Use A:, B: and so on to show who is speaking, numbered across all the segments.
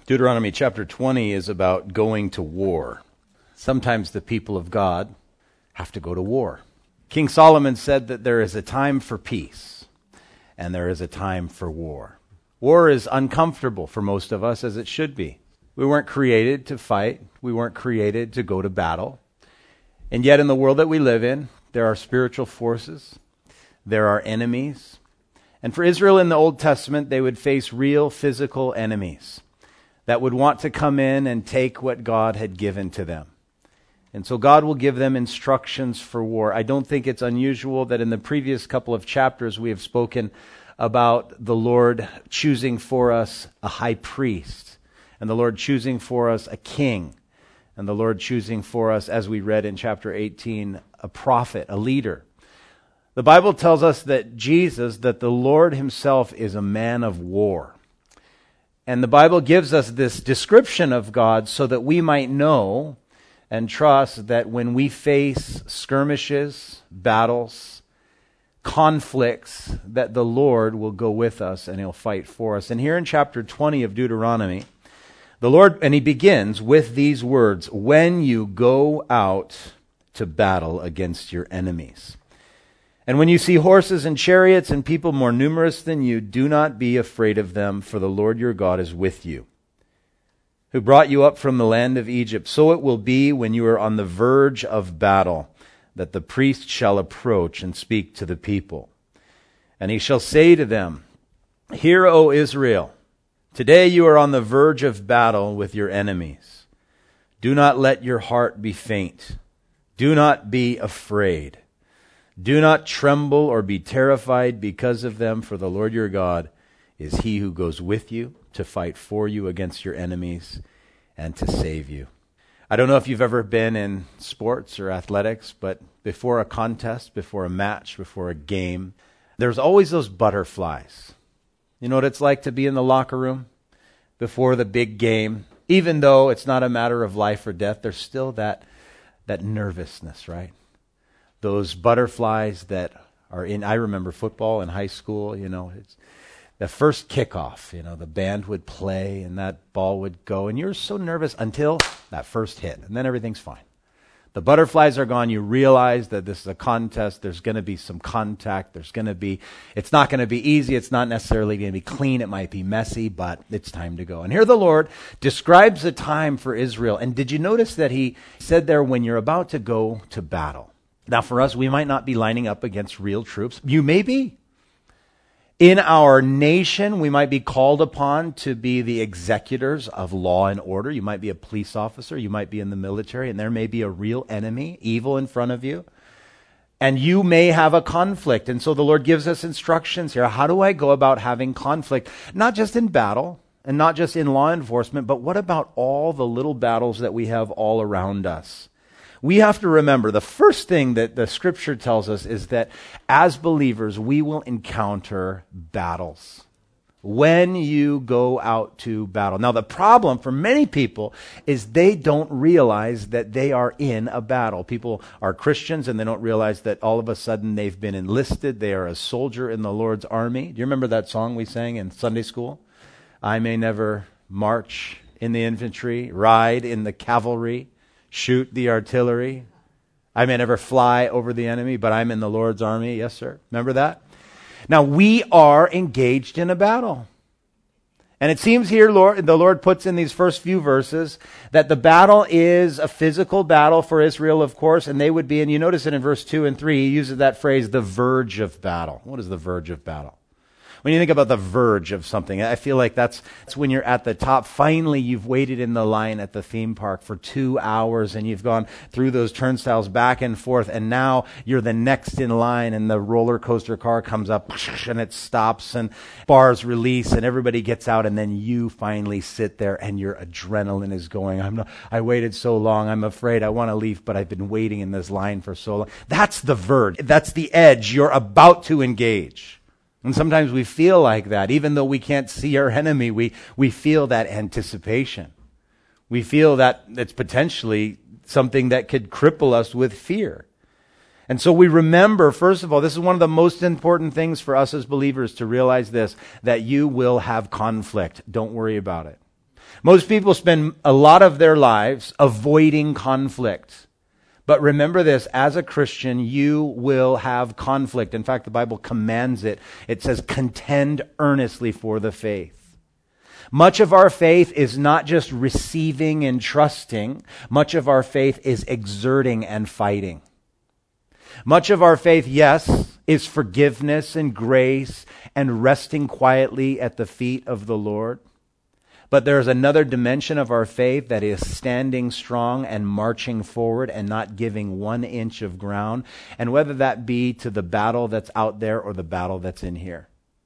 A: Deuteronomy chapter 20 is about going to war. Sometimes the people of God have to go to war. King Solomon said that there is a time for peace and there is a time for war. War is uncomfortable for most of us, as it should be. We weren't created to fight. We weren't created to go to battle. And yet in the world that we live in, there are spiritual forces. There are enemies. And for Israel in the Old Testament, they would face real physical enemies that would want to come in and take what God had given to them. And so God will give them instructions for war. I don't think it's unusual that in the previous couple of chapters we have spoken about the Lord choosing for us a high priest, and the Lord choosing for us a king, and the Lord choosing for us, as we read in chapter 18, a prophet, a leader. The Bible tells us that the Lord himself is a man of war. And the Bible gives us this description of God so that we might know and trust that when we face skirmishes, battles, conflicts, that the Lord will go with us and he'll fight for us. And here in chapter 20 of Deuteronomy, the Lord, and he begins with these words, when you go out to battle against your enemies. And when you see horses and chariots and people more numerous than you, do not be afraid of them, for the Lord your God is with you, who brought you up from the land of Egypt. So it will be when you are on the verge of battle, that the priest shall approach and speak to the people. And he shall say to them, Hear, O Israel, today you are on the verge of battle with your enemies. Do not let your heart be faint. Do not be afraid. Do not tremble or be terrified because of them, for the Lord your God is he who goes with you to fight for you against your enemies and to save you. I don't know if you've ever been in sports or athletics, but before a contest, before a match, before a game, there's always those butterflies. You know what it's like to be in the locker room before the big game? Even though it's not a matter of life or death, there's still that nervousness, right? Those butterflies that are in, I remember football in high school, it's the first kickoff, the band would play and that ball would go and you're so nervous until that first hit and then everything's fine. The butterflies are gone. You realize that this is a contest. There's going to be some contact. It's not going to be easy. It's not necessarily going to be clean. It might be messy, but it's time to go. And here the Lord describes a time for Israel. And did you notice that he said there, when you're about to go to battle? Now, for us, we might not be lining up against real troops. You may be. In our nation, we might be called upon to be the executors of law and order. You might be a police officer. You might be in the military, and there may be a real enemy, evil in front of you. And you may have a conflict. And so the Lord gives us instructions here. How do I go about having conflict? Not just in battle and not just in law enforcement, but what about all the little battles that we have all around us? We have to remember the first thing that the scripture tells us is that as believers, we will encounter battles when you go out to battle. Now, the problem for many people is they don't realize that they are in a battle. People are Christians and they don't realize that all of a sudden they've been enlisted. They are a soldier in the Lord's army. Do you remember that song we sang in Sunday school? I may never march in the infantry, ride in the cavalry, shoot the artillery. I may never fly over the enemy, but I'm in the Lord's army. Yes, sir. Remember that? Now, we are engaged in a battle. And it seems here, the Lord puts in these first few verses that the battle is a physical battle for Israel, of course, and they would be, and you notice it in verse 2 and 3, he uses that phrase, the verge of battle. What is the verge of battle? When you think about the verge of something, I feel like that's when you're at the top. Finally, you've waited in the line at the theme park for 2 hours and you've gone through those turnstiles back and forth, and now you're the next in line and the roller coaster car comes up and it stops and bars release and everybody gets out, and then you finally sit there and your adrenaline is going. I waited so long. I'm afraid I want to leave, but I've been waiting in this line for so long. That's the verge. That's the edge. You're about to engage. And sometimes we feel like that. Even though we can't see our enemy, we feel that anticipation. We feel that it's potentially something that could cripple us with fear. And so we remember, first of all, this is one of the most important things for us as believers to realize this, that you will have conflict. Don't worry about it. Most people spend a lot of their lives avoiding conflict. But remember this, as a Christian, you will have conflict. In fact, the Bible commands it. It says, contend earnestly for the faith. Much of our faith is not just receiving and trusting. Much of our faith is exerting and fighting. Much of our faith, yes, is forgiveness and grace and resting quietly at the feet of the Lord. But there's another dimension of our faith that is standing strong and marching forward and not giving 1 inch of ground. And whether that be to the battle that's out there or the battle that's in here.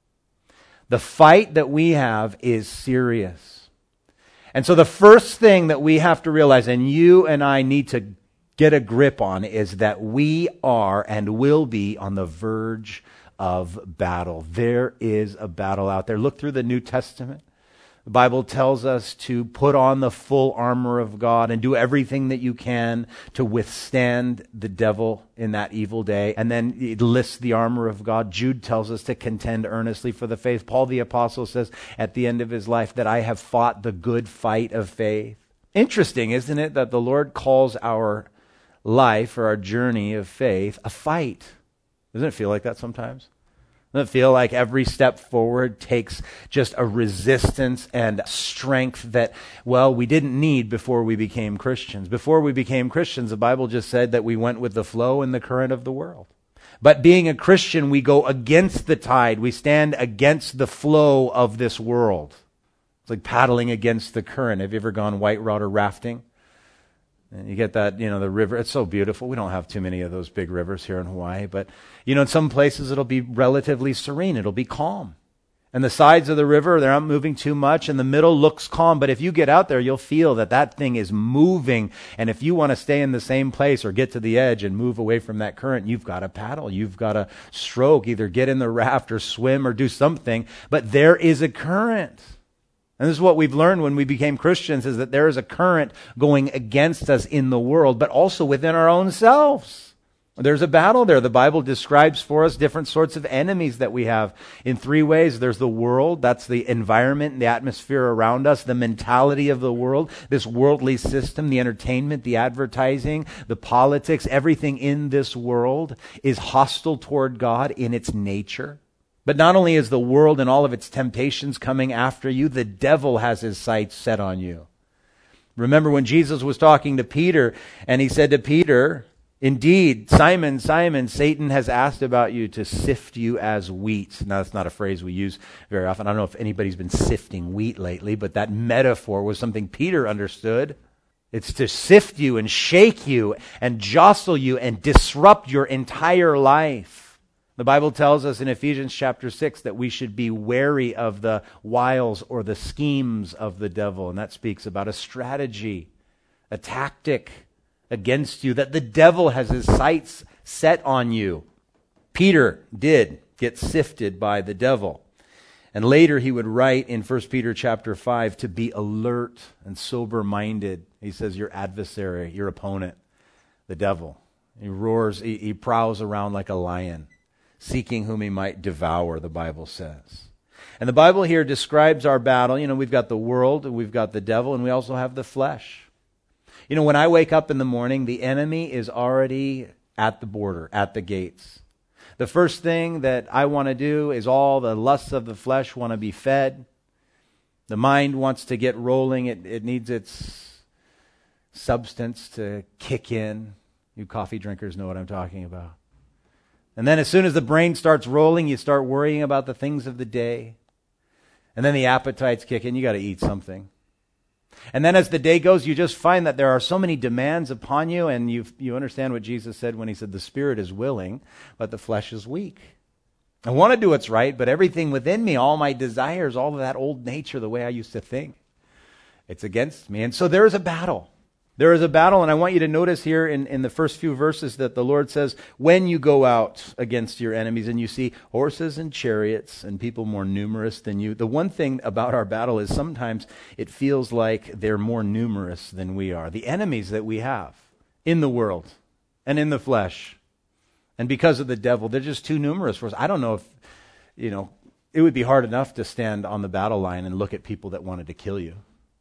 A: The fight that we have is serious. And so the first thing that we have to realize, and you and I need to get a grip on, is that we are and will be on the verge of battle. There is a battle out there. Look through the New Testament. The Bible tells us to put on the full armor of God and do everything that you can to withstand the devil in that evil day. And then it lists the armor of God. Jude tells us to contend earnestly for the faith. Paul the Apostle says at the end of his life that I have fought the good fight of faith. Interesting, isn't it, that the Lord calls our life or our journey of faith a fight? Doesn't it feel like that sometimes? Doesn't it feel like every step forward takes just a resistance and strength that, well, we didn't need before we became Christians? Before we became Christians, the Bible just said that we went with the flow and the current of the world. But being a Christian, we go against the tide. We stand against the flow of this world. It's like paddling against the current. Have you ever gone whitewater rafting? And you get that, the river. It's so beautiful. We don't have too many of those big rivers here in Hawaii. But, in some places it'll be relatively serene. It'll be calm. And the sides of the river, they're not moving too much. And the middle looks calm. But if you get out there, you'll feel that thing is moving. And if you want to stay in the same place or get to the edge and move away from that current, you've got to paddle. You've got to stroke, either get in the raft or swim or do something. But there is a current. And this is what we've learned when we became Christians, is that there is a current going against us in the world, but also within our own selves. There's a battle there. The Bible describes for us different sorts of enemies that we have in 3 ways. There's the world. That's the environment and the atmosphere around us, the mentality of the world, this worldly system, the entertainment, the advertising, the politics. Everything in this world is hostile toward God in its nature. But not only is the world and all of its temptations coming after you, the devil has his sights set on you. Remember when Jesus was talking to Peter, and he said to Peter, indeed, Simon, Simon, Satan has asked about you to sift you as wheat. Now, that's not a phrase we use very often. I don't know if anybody's been sifting wheat lately, but that metaphor was something Peter understood. It's to sift you and shake you and jostle you and disrupt your entire life. The Bible tells us in Ephesians chapter 6 that we should be wary of the wiles or the schemes of the devil. And that speaks about a strategy, a tactic against you, that the devil has his sights set on you. Peter did get sifted by the devil. And later he would write in 1 Peter chapter 5 to be alert and sober-minded. He says your adversary, your opponent, the devil. He roars, he prowls around like a lion, seeking whom he might devour, the Bible says. And the Bible here describes our battle. We've got the world, we've got the devil, and we also have the flesh. When I wake up in the morning, the enemy is already at the border, at the gates. The first thing that I want to do is all the lusts of the flesh want to be fed. The mind wants to get rolling. It needs its substance to kick in. You coffee drinkers know what I'm talking about. And then as soon as the brain starts rolling, you start worrying about the things of the day. And then the appetites kick in. You got to eat something. And then as the day goes, you just find that there are so many demands upon you, and you understand what Jesus said when he said the spirit is willing, but the flesh is weak. I want to do what's right, but everything within me, all my desires, all of that old nature, the way I used to think, it's against me. And so there is a battle. There is a battle, and I want you to notice here in the first few verses that the Lord says, when you go out against your enemies and you see horses and chariots and people more numerous than you, the one thing about our battle is sometimes it feels like they're more numerous than we are. The enemies that we have in the world and in the flesh, and because of the devil, they're just too numerous for us. I don't know if, it would be hard enough to stand on the battle line and look at people that wanted to kill you.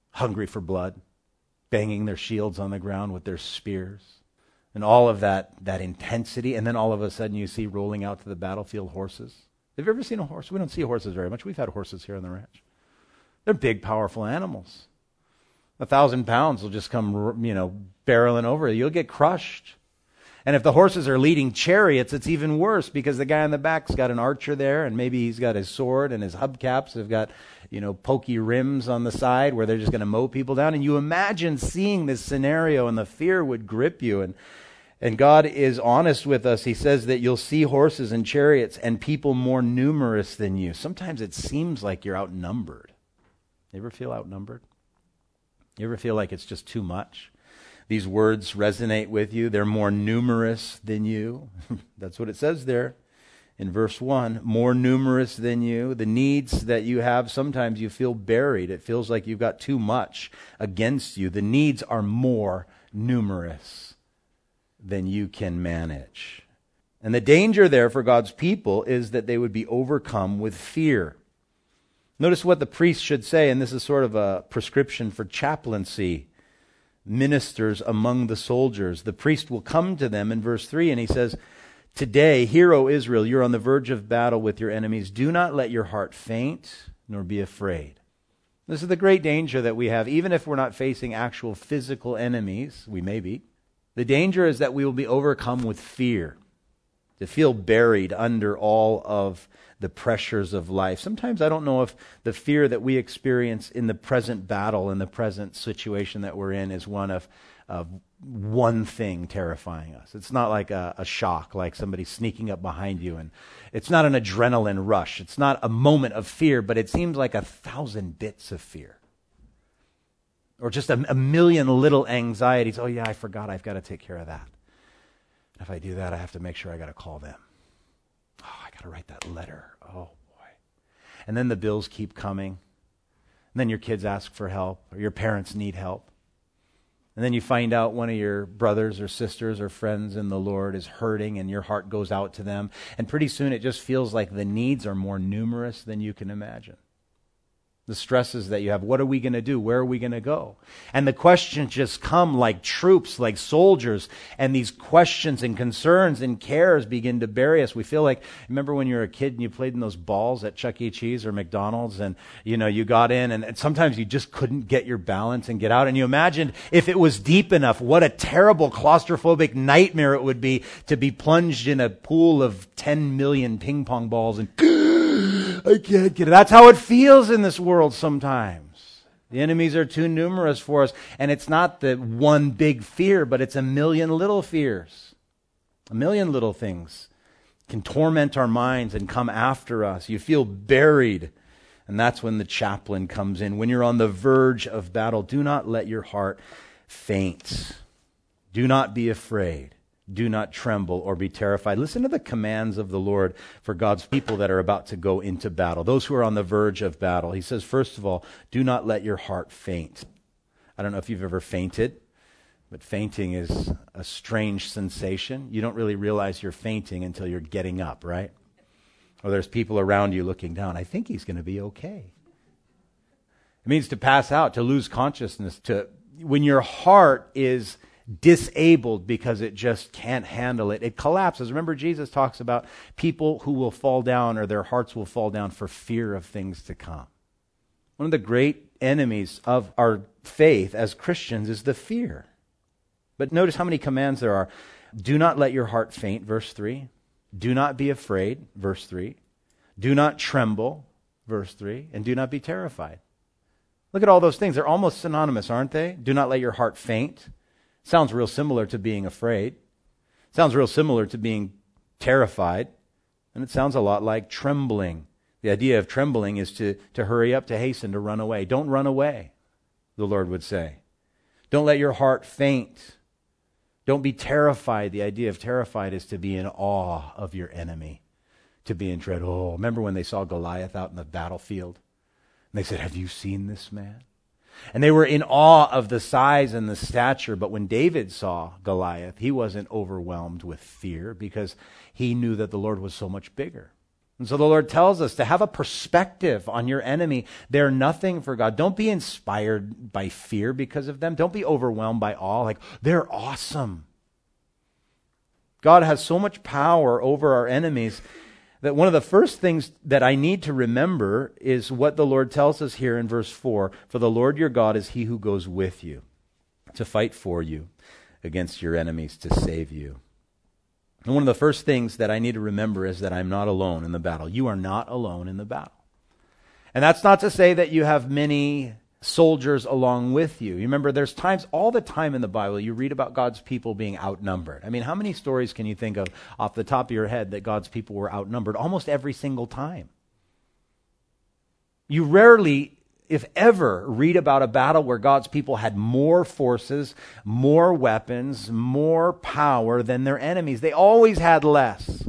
A: hungry for blood, banging their shields on the ground with their spears, and all of that intensity. And then all of a sudden you see rolling out to the battlefield horses. Have you ever seen a horse? We don't see horses very much. We've had horses here on the ranch. They're big, powerful animals. 1,000 pounds will just come, barreling over. You'll get crushed. And if the horses are leading chariots, it's even worse because the guy in the back's got an archer there, and maybe he's got his sword, and his hubcaps have got, pokey rims on the side where they're just going to mow people down. And you imagine seeing this scenario, and the fear would grip you. And God is honest with us. He says that you'll see horses and chariots and people more numerous than you. Sometimes it seems like you're outnumbered. You ever feel outnumbered? You ever feel like it's just too much? These words resonate with you. They're more numerous than you. That's what it says there in verse 1. More numerous than you. The needs that you have, sometimes you feel buried. It feels like you've got too much against you. The needs are more numerous than you can manage. And the danger there for God's people is that they would be overcome with fear. Notice what the priest should say, and this is sort of a prescription for chaplaincy. Ministers among the soldiers. The priest will come to them in verse 3 and he says, "Today, hear, O Israel, you're on the verge of battle with your enemies. Do not let your heart faint, nor be afraid." This is the great danger that we have, even if we're not facing actual physical enemies. We may be. The danger is that we will be overcome with fear, to feel buried under all of the pressures of life. Sometimes I don't know if the fear that we experience in the present battle, in the present situation that we're in, is one of one thing terrifying us. It's not like a shock, like somebody sneaking up behind you. And it's not an adrenaline rush. It's not a moment of fear, but it seems like 1,000 bits of fear. Or just a million little anxieties. Oh yeah, I forgot I've got to take care of that. If I do that, I have to make sure I got to call them. Oh, I got to write that letter. Oh, boy. And then the bills keep coming. And then your kids ask for help, or your parents need help. And then you find out one of your brothers or sisters or friends in the Lord is hurting, and your heart goes out to them. And pretty soon it just feels like the needs are more numerous than you can imagine. The stresses that you have. What are we going to do? Where are we going to go? And the questions just come like troops, like soldiers. And these questions and concerns and cares begin to bury us. We feel like, remember when you were a kid and you played in those balls at Chuck E. Cheese or McDonald's, and you got in and sometimes you just couldn't get your balance and get out. And you imagined if it was deep enough, what a terrible claustrophobic nightmare it would be to be plunged in a pool of 10 million ping pong balls and I can't get it. That's how it feels in this world sometimes. The enemies are too numerous for us. And it's not the one big fear, but it's a million little fears. A million little things can torment our minds and come after us. You feel buried. And that's when the chaplain comes in. When you're on the verge of battle, do not let your heart faint. Do not be afraid. Do not tremble or be terrified. Listen to the commands of the Lord for God's people that are about to go into battle, those who are on the verge of battle. He says, first of all, do not let your heart faint. I don't know if you've ever fainted, but fainting is a strange sensation. You don't really realize you're fainting until you're getting up, right? Or there's people around you looking down. I think he's going to be okay. It means to pass out, to lose consciousness, when your heart is disabled because it just can't handle it. It collapses. Remember, Jesus talks about people who will fall down or their hearts will fall down for fear of things to come. One of the great enemies of our faith as Christians is the fear. But notice how many commands there are. Do not let your heart faint, verse 3. Do not be afraid, verse 3. Do not tremble, verse 3. And do not be terrified. Look at all those things. They're almost synonymous, aren't they? Do not let your heart faint. Sounds real similar to being afraid. Sounds real similar to being terrified. And it sounds a lot like trembling. The idea of trembling is to hurry up, to hasten, to run away. Don't run away, the Lord would say. Don't let your heart faint. Don't be terrified. The idea of terrified is to be in awe of your enemy, to be in dread. Oh, remember when they saw Goliath out in the battlefield? And they said, have you seen this man? And they were in awe of the size and the stature. But when David saw Goliath, he wasn't overwhelmed with fear because he knew that the Lord was so much bigger. And so the Lord tells us to have a perspective on your enemy. They're nothing for God. Don't be inspired by fear because of them. Don't be overwhelmed by awe. Like, they're awesome. God has so much power over our enemies that one of the first things that I need to remember is what the Lord tells us here in verse 4. For the Lord your God is he who goes with you to fight for you against your enemies to save you. And one of the first things that I need to remember is that I'm not alone in the battle. You are not alone in the battle. And that's not to say that you have many soldiers along with you. You remember, there's times, all the time in the Bible, you read about God's people being outnumbered. I mean, how many stories can you think of off the top of your head that God's people were outnumbered? Almost every single time. You rarely, if ever, read about a battle where God's people had more forces, more weapons, more power than their enemies. They always had less.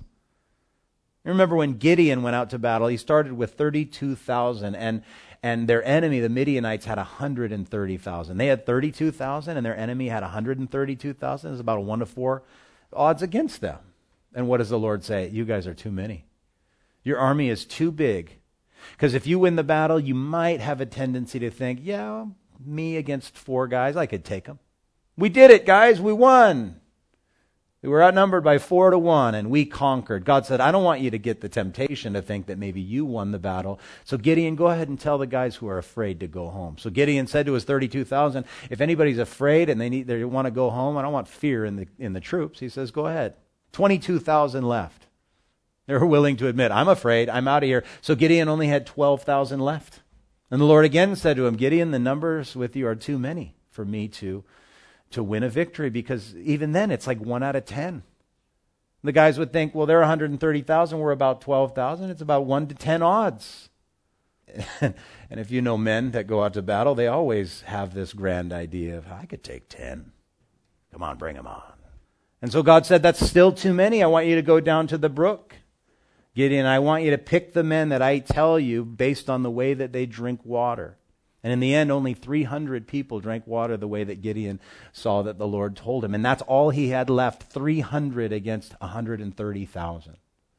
A: You remember when Gideon went out to battle, he started with 32,000 and their enemy, the Midianites, had 130,000. They had 32,000 and their enemy had 132,000. It's about a 1-to-4 odds against them. And what does the Lord say? You guys are too many. Your army is too big. Because if you win the battle, you might have a tendency to think, yeah, me against 4 guys, I could take them. We did it, guys. We won. We were outnumbered by 4-to-1, and we conquered. God said, I don't want you to get the temptation to think that maybe you won the battle. So Gideon, go ahead and tell the guys who are afraid to go home. So Gideon said to his 32,000, if anybody's afraid and they want to go home, I don't want fear in the troops. He says, go ahead. 22,000 left. They were willing to admit, I'm afraid, I'm out of here. So Gideon only had 12,000 left. And the Lord again said to him, Gideon, the numbers with you are too many for me to win a victory, because even then it's like 1 out of 10. The guys would think, well, they're 130,000, we're about 12,000. It's about 1 to 10 odds. And if you know men that go out to battle, they always have this grand idea of, I could take 10. Come on, bring them on. And so God said, that's still too many. I want you to go down to the brook. Gideon, I want you to pick the men that I tell you based on the way that they drink water. And in the end, only 300 people drank water the way that Gideon saw that the Lord told him. And that's all he had left, 300 against 130,000.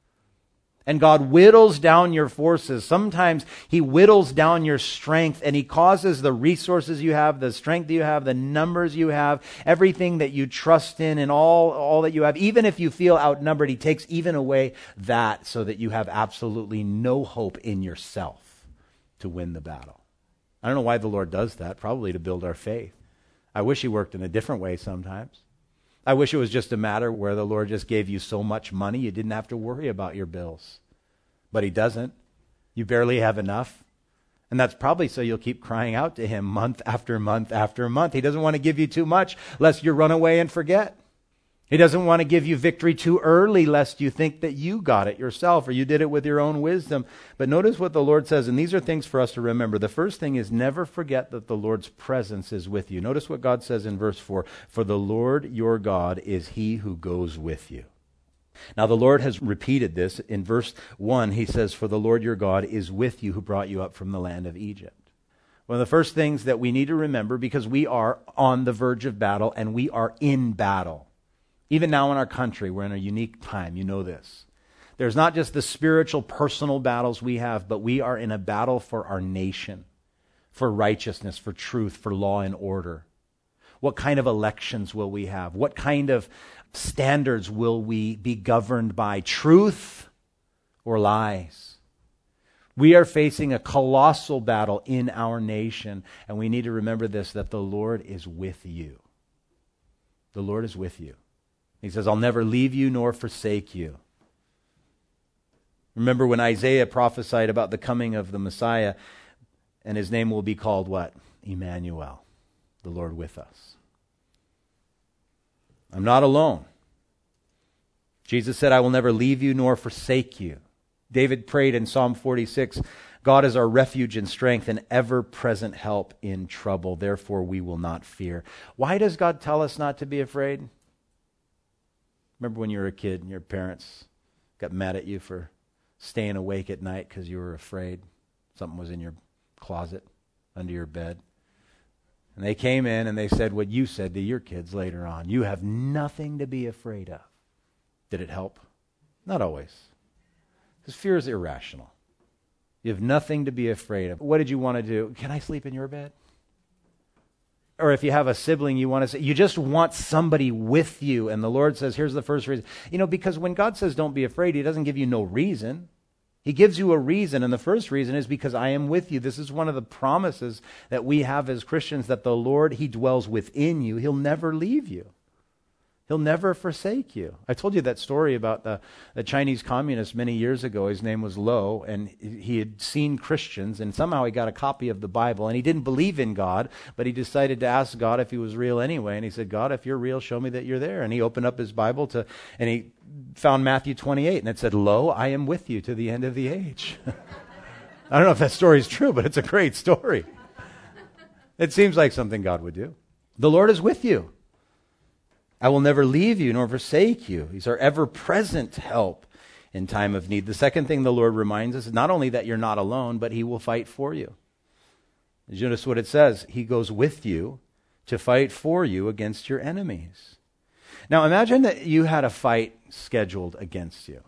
A: And God whittles down your forces. Sometimes he whittles down your strength, and he causes the resources you have, the strength you have, the numbers you have, everything that you trust in and all that you have. Even if you feel outnumbered, he takes even away that so that you have absolutely no hope in yourself to win the battle. I don't know why the Lord does that, probably to build our faith. I wish he worked in a different way sometimes. I wish it was just a matter where the Lord just gave you so much money you didn't have to worry about your bills. But he doesn't. You barely have enough. And that's probably so you'll keep crying out to him month after month after month. He doesn't want to give you too much lest you run away and forget. He doesn't want to give you victory too early lest you think that you got it yourself or you did it with your own wisdom. But notice what the Lord says, and these are things for us to remember. The first thing is never forget that the Lord's presence is with you. Notice what God says in verse 4, for the Lord your God is he who goes with you. Now the Lord has repeated this. In verse 1, he says, for the Lord your God is with you who brought you up from the land of Egypt. One of the first things that we need to remember, because we are on the verge of battle and we are in battle. Even now in our country, we're in a unique time. You know this. There's not just the spiritual, personal battles we have, but we are in a battle for our nation, for righteousness, for truth, for law and order. What kind of elections will we have? What kind of standards will we be governed by? Truth or lies? We are facing a colossal battle in our nation, and we need to remember this, that the Lord is with you. The Lord is with you. He says, I'll never leave you nor forsake you. Remember when Isaiah prophesied about the coming of the Messiah, and his name will be called what? Emmanuel, the Lord with us. I'm not alone. Jesus said, I will never leave you nor forsake you. David prayed in Psalm 46, God is our refuge and strength, an ever-present help in trouble. Therefore we will not fear. Why does God tell us not to be afraid? Remember when you were a kid and your parents got mad at you for staying awake at night because you were afraid something was in your closet, under your bed? And they came in and they said what you said to your kids later on. You have nothing to be afraid of. Did it help? Not always. Because fear is irrational. You have nothing to be afraid of. What did you want to do? Can I sleep in your bed? Or if you have a sibling, you want to say, you just want somebody with you. And the Lord says, here's the first reason. Because when God says don't be afraid, he doesn't give you no reason. He gives you a reason, and the first reason is because I am with you. This is one of the promises that we have as Christians, that the Lord, he dwells within you. He'll never leave you. He'll never forsake you. I told you that story about the Chinese communist many years ago. His name was Lo, and he had seen Christians, and somehow he got a copy of the Bible, and he didn't believe in God, but he decided to ask God if he was real anyway. And he said, God, if you're real, show me that you're there. And he opened up his Bible and he found Matthew 28, and it said, Lo, I am with you to the end of the age. I don't know if that story is true, but it's a great story. It seems like something God would do. The Lord is with you. I will never leave you nor forsake you. He's our ever-present help in time of need. The second thing the Lord reminds us is not only that you're not alone, but he will fight for you. Did you notice what it says? He goes with you to fight for you against your enemies. Now imagine that you had a fight scheduled against you.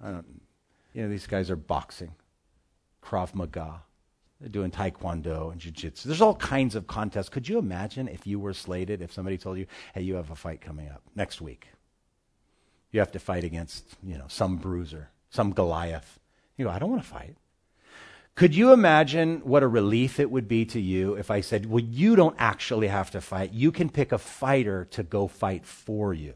A: These guys are boxing, Krav Maga. They're doing taekwondo and jiu-jitsu. There's all kinds of contests. Could you imagine if you were slated, if somebody told you, hey, you have a fight coming up next week. You have to fight against, some bruiser, some Goliath. You go, I don't want to fight. Could you imagine what a relief it would be to you if I said, well, you don't actually have to fight. You can pick a fighter to go fight for you.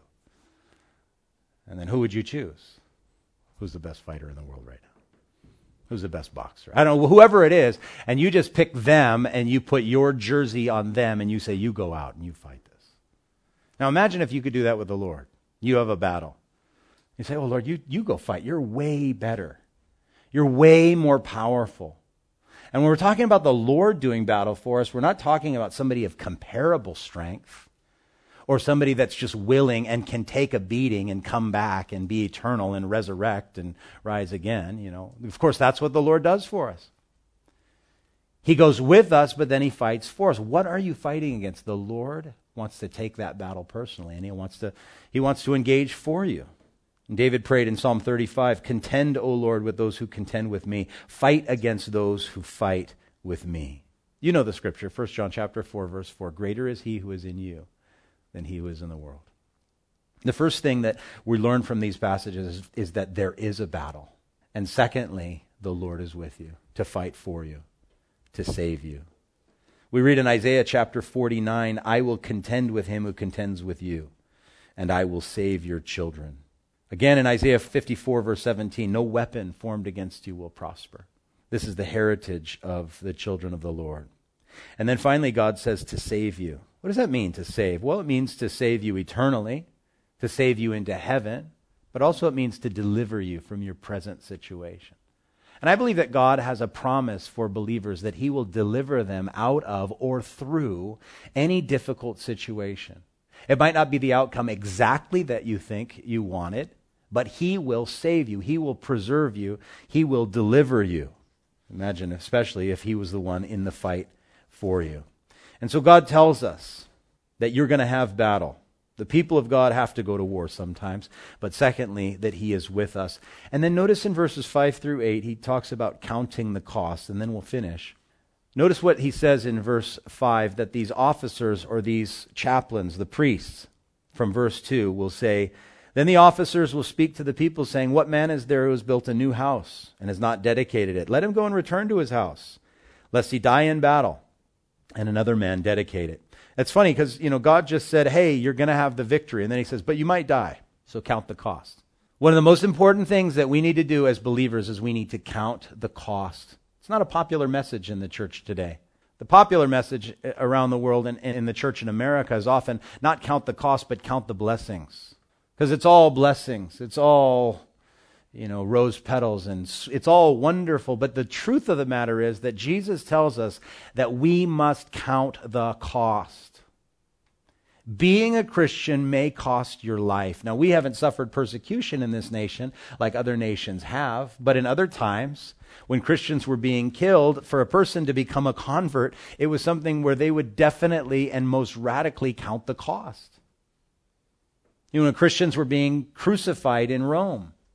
A: And then who would you choose? Who's the best fighter in the world right now? Who's the best boxer? I don't know, whoever it is, and you just pick them and you put your jersey on them and you say, you go out and you fight this. Now imagine if you could do that with the Lord. You have a battle. You say, oh Lord, you go fight. You're way better. You're way more powerful. And when we're talking about the Lord doing battle for us, we're not talking about somebody of comparable strength or somebody that's just willing and can take a beating and come back and be eternal and resurrect and rise again. Of course, that's what the Lord does for us. He goes with us, but then he fights for us. What are you fighting against? The Lord wants to take that battle personally, and he wants to engage for you. And David prayed in Psalm 35, contend, O Lord, with those who contend with me. Fight against those who fight with me. You know the scripture, 1 John chapter 4, verse 4. Greater is he who is in you than he who is in the world. The first thing that we learn from these passages is that there is a battle. And secondly, the Lord is with you to fight for you, to save you. We read in Isaiah chapter 49, I will contend with him who contends with you, and I will save your children. Again in Isaiah 54 verse 17, no weapon formed against you will prosper. This is the heritage of the children of the Lord. And then finally God says to save you. What does that mean, to save? Well, it means to save you eternally, to save you into heaven, but also it means to deliver you from your present situation. And I believe that God has a promise for believers that he will deliver them out of or through any difficult situation. It might not be the outcome exactly that you think you wanted, but he will save you. He will preserve you. He will deliver you. Imagine, especially if he was the one in the fight for you. And so God tells us that you're going to have battle. The people of God have to go to war sometimes, but secondly, that he is with us. And then notice in verses 5 through 8, he talks about counting the cost, and then we'll finish. Notice what he says in verse 5, that these officers or these chaplains, the priests, from verse 2, will say, then the officers will speak to the people saying, what man is there who has built a new house and has not dedicated it? Let him go and return to his house, lest he die in battle, and another man dedicate it. It's funny because, God just said, hey, you're going to have the victory. And then he says, but you might die, so count the cost. One of the most important things that we need to do as believers is we need to count the cost. It's not a popular message in the church today. The popular message around the world and in the church in America is often not count the cost, but count the blessings. Because it's all blessings. It's all, rose petals, and it's all wonderful. But the truth of the matter is that Jesus tells us that we must count the cost. Being a Christian may cost your life. Now, we haven't suffered persecution in this nation like other nations have, but in other times, when Christians were being killed, for a person to become a convert, it was something where they would definitely and most radically count the cost. When Christians were being crucified in Rome,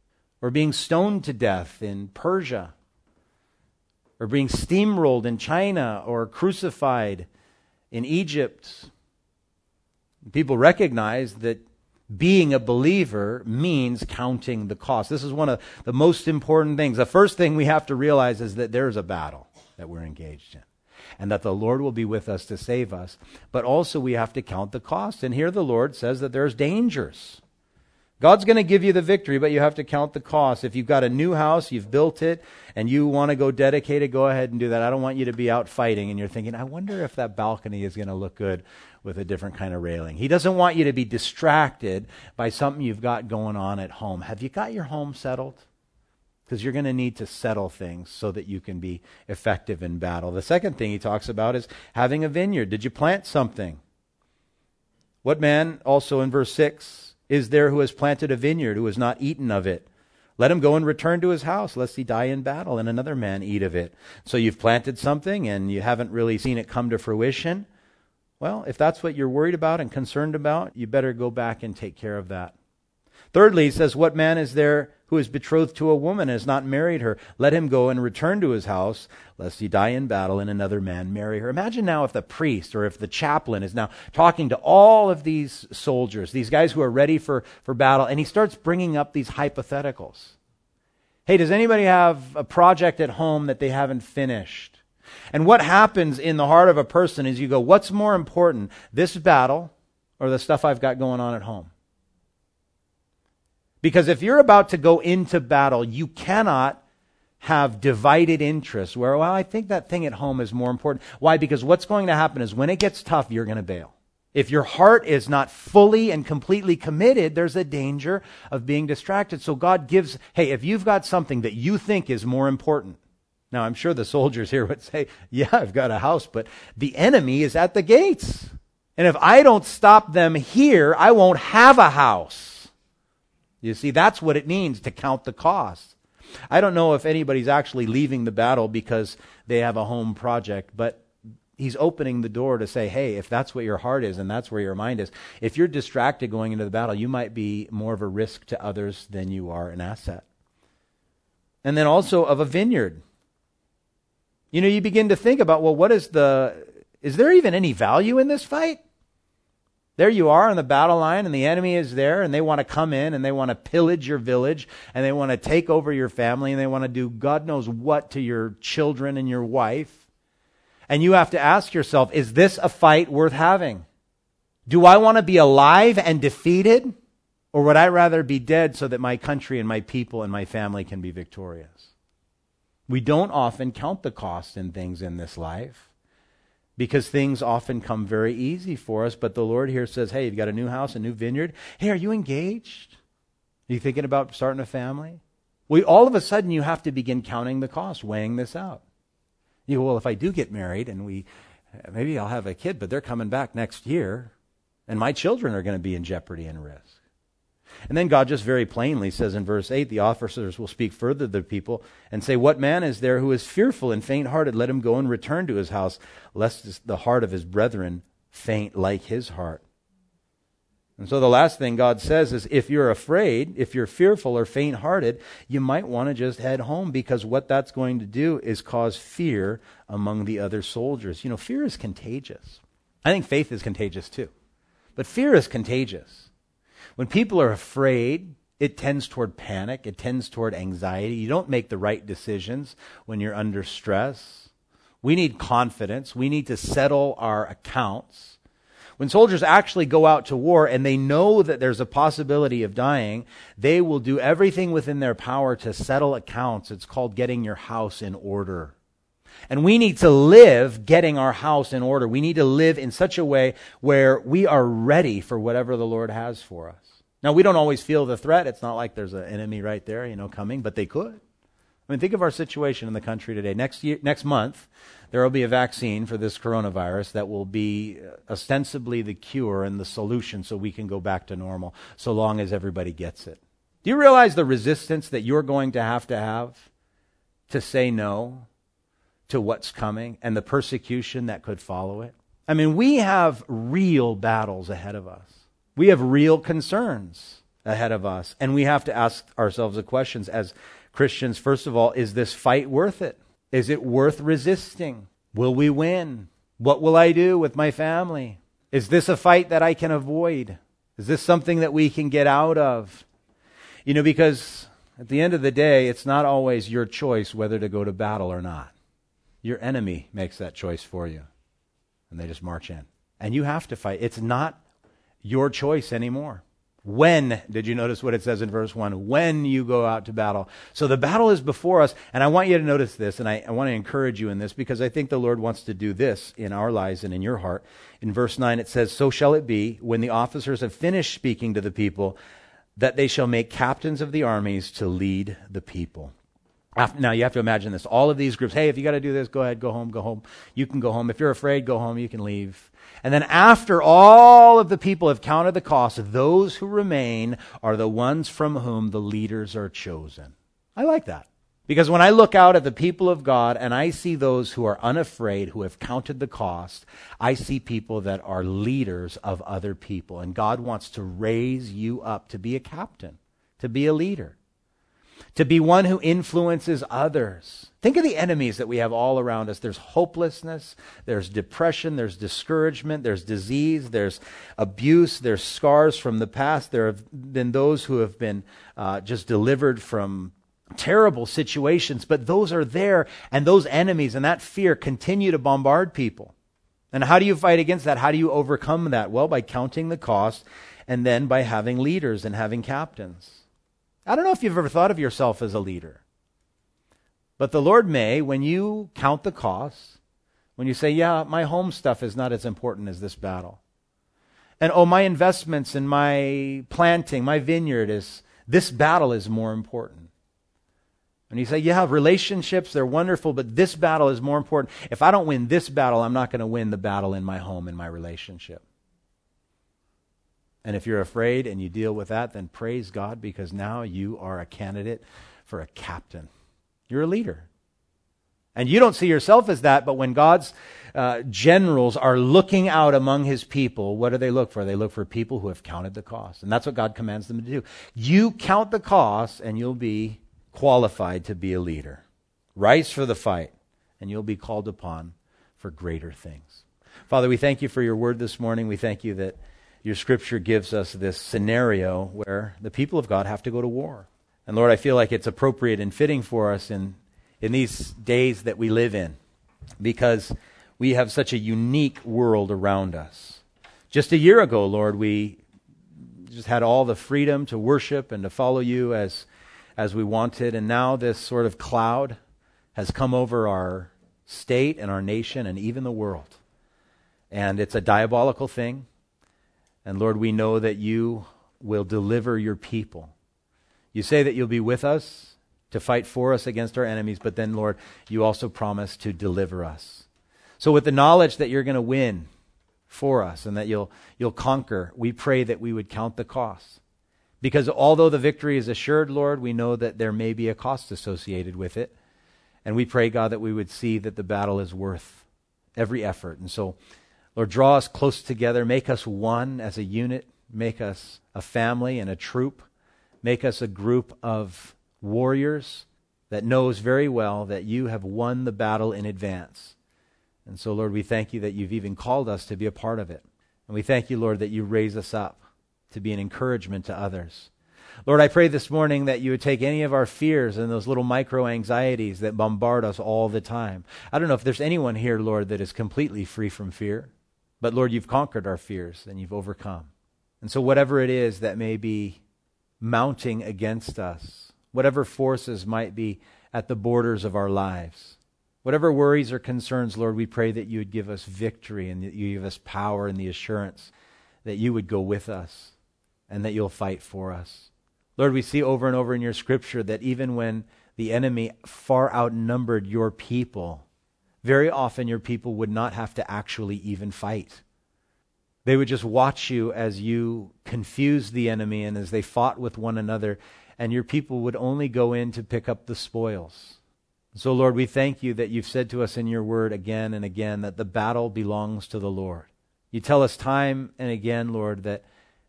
A: or being stoned to death in Persia, or being steamrolled in China, or crucified in Egypt. People recognize that being a believer means counting the cost. This is one of the most important things. The first thing we have to realize is that there's a battle that we're engaged in, and that the Lord will be with us to save us. But also we have to count the cost. And here the Lord says that there's dangers. God's going to give you the victory, but you have to count the cost. If you've got a new house, you've built it, and you want to go dedicate it, go ahead and do that. I don't want you to be out fighting, and you're thinking, I wonder if that balcony is going to look good with a different kind of railing. He doesn't want you to be distracted by something you've got going on at home. Have you got your home settled? Because you're going to need to settle things so that you can be effective in battle. The second thing he talks about is having a vineyard. Did you plant something? What man, also in verse 6, is there who has planted a vineyard, who has not eaten of it? Let him go and return to his house, lest he die in battle, and another man eat of it. So you've planted something, and you haven't really seen it come to fruition. Well, if that's what you're worried about and concerned about, you better go back and take care of that. Thirdly, he says, what man is there who is betrothed to a woman and has not married her? Let him go and return to his house, lest he die in battle and another man marry her. Imagine now if the priest or if the chaplain is now talking to all of these soldiers, these guys who are ready for battle, and he starts bringing up these hypotheticals. Hey, does anybody have a project at home that they haven't finished? And what happens in the heart of a person is you go, what's more important, this battle or the stuff I've got going on at home? Because if you're about to go into battle, you cannot have divided interests where, well, I think that thing at home is more important. Why? Because what's going to happen is when it gets tough, you're going to bail. If your heart is not fully and completely committed, there's a danger of being distracted. So God gives, hey, if you've got something that you think is more important. Now, I'm sure the soldiers here would say, yeah, I've got a house, but the enemy is at the gates. And if I don't stop them here, I won't have a house. You see, that's what it means to count the cost. I don't know if anybody's actually leaving the battle because they have a home project, but he's opening the door to say, hey, if that's what your heart is and that's where your mind is, if you're distracted going into the battle, you might be more of a risk to others than you are an asset. And then also of a vineyard. You know, you begin to think about, well, is there even any value in this fight? There you are on the battle line, and the enemy is there, and they want to come in, and they want to pillage your village, and they want to take over your family, and they want to do God knows what to your children and your wife. And you have to ask yourself, is this a fight worth having? Do I want to be alive and defeated, or would I rather be dead so that my country and my people and my family can be victorious? We don't often count the cost in things in this life, because things often come very easy for us. But the Lord here says, hey, you've got a new house, a new vineyard. Hey, are you engaged? Are you thinking about starting a family? Well, all of a sudden you have to begin counting the cost, weighing this out. You go, well, if I do get married and maybe I'll have a kid, but they're coming back next year, and my children are going to be in jeopardy and risk. And then God just very plainly says in verse 8, the officers will speak further to the people and say, what man is there who is fearful and faint-hearted? Let him go and return to his house, lest the heart of his brethren faint like his heart. And so the last thing God says is, if you're afraid, if you're fearful or faint-hearted, you might want to just head home, because what that's going to do is cause fear among the other soldiers. You know, fear is contagious. I think faith is contagious too. But fear is contagious. When people are afraid, it tends toward panic. It tends toward anxiety. You don't make the right decisions when you're under stress. We need confidence. We need to settle our accounts. When soldiers actually go out to war and they know that there's a possibility of dying, they will do everything within their power to settle accounts. It's called getting your house in order. And we need to live getting our house in order. We need to live in such a way where we are ready for whatever the Lord has for us. Now, we don't always feel the threat. It's not like there's an enemy right there, coming, but they could. I mean, think of our situation in the country today. Next month, there will be a vaccine for this coronavirus that will be ostensibly the cure and the solution so we can go back to normal, so long as everybody gets it. Do you realize the resistance that you're going to have to say no to what's coming and the persecution that could follow it? I mean, we have real battles ahead of us. We have real concerns ahead of us. And we have to ask ourselves the questions as Christians. First of all, is this fight worth it? Is it worth resisting? Will we win? What will I do with my family? Is this a fight that I can avoid? Is this something that we can get out of? Because at the end of the day, it's not always your choice whether to go to battle or not. Your enemy makes that choice for you. And they just march in. And you have to fight. It's not your choice anymore. When, did you notice what it says in verse 1? When you go out to battle. So the battle is before us, and I want you to notice this, and I want to encourage you in this, because I think the Lord wants to do this in our lives and in your heart. In verse 9 it says, "So shall it be, when the officers have finished speaking to the people, that they shall make captains of the armies to lead the people." Now you have to imagine this. All of these groups, hey, if you got to do this, go ahead, go home, go home. You can go home. If you're afraid, go home, you can leave. And then after all of the people have counted the cost, those who remain are the ones from whom the leaders are chosen. I like that. Because when I look out at the people of God and I see those who are unafraid, who have counted the cost, I see people that are leaders of other people. And God wants to raise you up to be a captain, to be a leader, to be one who influences others. Think of the enemies that we have all around us. There's hopelessness, there's depression, there's discouragement, there's disease, there's abuse, there's scars from the past. There have been those who have been just delivered from terrible situations, but those are there, and those enemies and that fear continue to bombard people. And how do you fight against that? How do you overcome that? Well, by counting the cost, and then by having leaders and having captains. I don't know if you've ever thought of yourself as a leader, but the Lord may, when you count the costs, when you say, yeah, my home stuff is not as important as this battle. And my investments in my planting, my vineyard this battle is more important. And you say, yeah, relationships, they're wonderful, but this battle is more important. If I don't win this battle, I'm not going to win the battle in my home, in my relationship. And if you're afraid and you deal with that, then praise God, because now you are a candidate for a captain. You're a leader. And you don't see yourself as that, but when God's generals are looking out among his people, what do they look for? They look for people who have counted the cost. And that's what God commands them to do. You count the cost and you'll be qualified to be a leader. Rise for the fight and you'll be called upon for greater things. Father, we thank you for your word this morning. We thank you that your scripture gives us this scenario where the people of God have to go to war. And Lord, I feel like it's appropriate and fitting for us in these days that we live in, because we have such a unique world around us. Just a year ago, Lord, we just had all the freedom to worship and to follow you as we wanted, and now this sort of cloud has come over our state and our nation and even the world. And it's a diabolical thing. And Lord, we know that you will deliver your people. You say that you'll be with us to fight for us against our enemies, but then, Lord, you also promise to deliver us. So with the knowledge that you're going to win for us and that you'll conquer, we pray that we would count the cost. Because although the victory is assured, Lord, we know that there may be a cost associated with it. And we pray, God, that we would see that the battle is worth every effort. And so, Lord, draw us close together. Make us one as a unit. Make us a family and a troop. Make us a group of warriors that knows very well that you have won the battle in advance. And so, Lord, we thank you that you've even called us to be a part of it. And we thank you, Lord, that you raise us up to be an encouragement to others. Lord, I pray this morning that you would take any of our fears and those little micro anxieties that bombard us all the time. I don't know if there's anyone here, Lord, that is completely free from fear. But Lord, you've conquered our fears and you've overcome. And so whatever it is that may be mounting against us, whatever forces might be at the borders of our lives, whatever worries or concerns, Lord, we pray that you would give us victory and that you give us power and the assurance that you would go with us and that you'll fight for us. Lord, we see over and over in your scripture that even when the enemy far outnumbered your people, very often your people would not have to actually even fight. They would just watch you as you confused the enemy and as they fought with one another, and your people would only go in to pick up the spoils. So, Lord, we thank you that you've said to us in your word again and again that the battle belongs to the Lord. You tell us time and again, Lord, that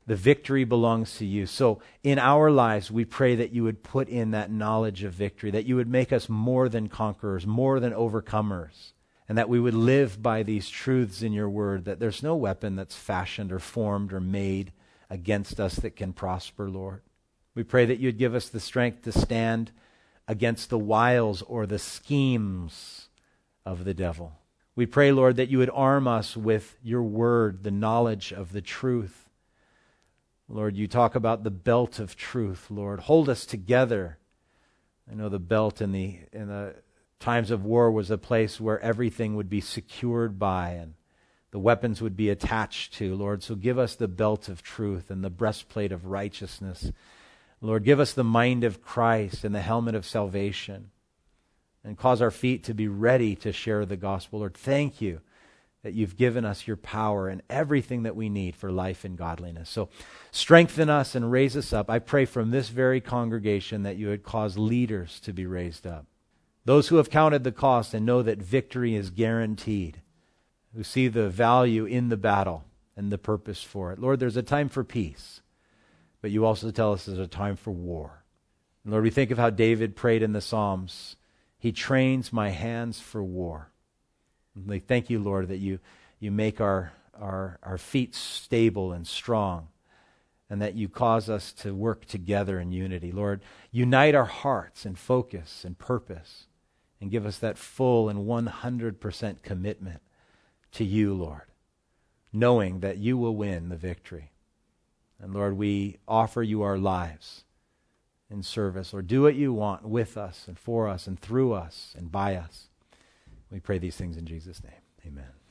A: The victory belongs to you. So in our lives, we pray that you would put in that knowledge of victory, that you would make us more than conquerors, more than overcomers, and that we would live by these truths in your word, that there's no weapon that's fashioned or formed or made against us that can prosper, Lord. We pray that you'd give us the strength to stand against the wiles or the schemes of the devil. We pray, Lord, that you would arm us with your word, the knowledge of the truth. Lord, you talk about the belt of truth, Lord. Hold us together. I know the belt in the times of war was a place where everything would be secured by and the weapons would be attached to, Lord. So give us the belt of truth and the breastplate of righteousness. Lord, give us the mind of Christ and the helmet of salvation, and cause our feet to be ready to share the gospel. Lord, thank you that you've given us your power and everything that we need for life and godliness. So strengthen us and raise us up. I pray from this very congregation that you would cause leaders to be raised up. Those who have counted the cost and know that victory is guaranteed, who see the value in the battle and the purpose for it. Lord, there's a time for peace, but you also tell us there's a time for war. And Lord, we think of how David prayed in the Psalms. He trains my hands for war. And we thank you, Lord, that you make our feet stable and strong, and that you cause us to work together in unity. Lord, unite our hearts and focus and purpose, and give us that full and 100% commitment to you, Lord, knowing that you will win the victory. And Lord, we offer you our lives in service. Lord, do what you want with us and for us and through us and by us. We pray these things in Jesus' name. Amen.